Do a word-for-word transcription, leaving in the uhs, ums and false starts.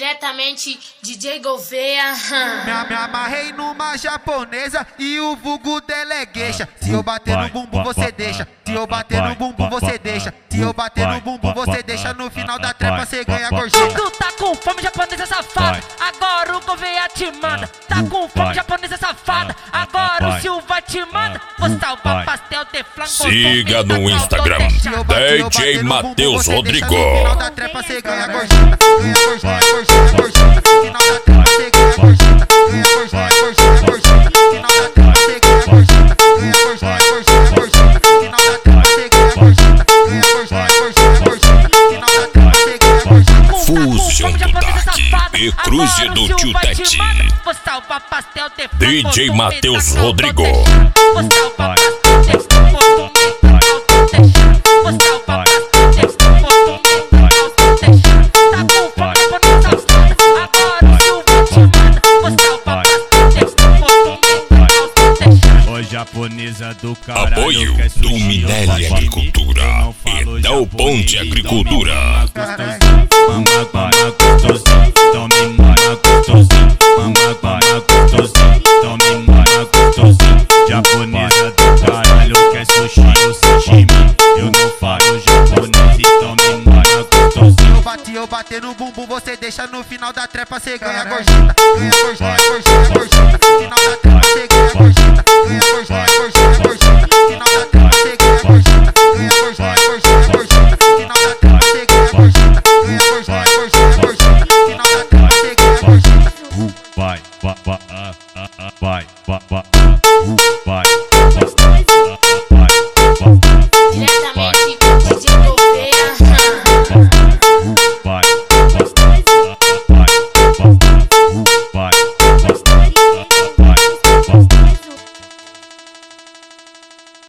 diretamente D J Gouveia. Me, me amarrei numa japonesa e o vulgo dela é gueixa. Se eu bater no bumbum você deixa, se eu bater no bumbum você deixa, se eu bater no bumbum você deixa, no final da trepa cê ganha gorjeta. Tu tá com fome, japonesa safada, agora o Gouveia te manda. Tá com fome, japonesa safada, agora o Silva te manda. Vou salvar pastel de flango. Siga no Instagram, D J Matheus Rodrigo. No final da trepa cê ganha gorjeta, ganha gorjeta, gorjeta, gorjeta. No final da trepa cê ganha gorjeta, ganha gorjeta, gorjeta, gorjeta. No final da trepa cê ganha gorjeta, ganha gorjeta, gorjeta, gorjeta. No final da trepa cê ganha gorjeta, ganha gorjeta, gorjeta, gorjeta. No final da trepa cê ganha gorjeta. Fusion do Dark e Cruze do Tio Tete. Vou salvar pastel de D J Matheus Rodrigo. Vou salvar pastel de flango. Vou salvar pastel de flango. Tá com fome, japonesa safada, agora o Silva te manda. Vou salvar pastel de flango. Ô japonesa do caralho, Apoio quer do sushi, Minelli eu Agricultura não falo e Dal Ponte japonês, Agricultura. Mama para gostosinho, tome mara gostosinho. Mama para gostosinho, tome mara gostosinho. Japonesa do caralho, quer sushi ou sashimi. Eu não falo japonês, então me mara gostosinho. Eu bati, eu bati no bumbum, você deixa, no final da trepa cê ganha gorjeta, ganha gorjeta, gorjeta, gorjeta. No final da trepa cê ganha gorjeta, ganha gorjeta, gorjeta, gorjeta. No final da trepa cê ganha gorjeta, ganha gorjeta, gorjeta.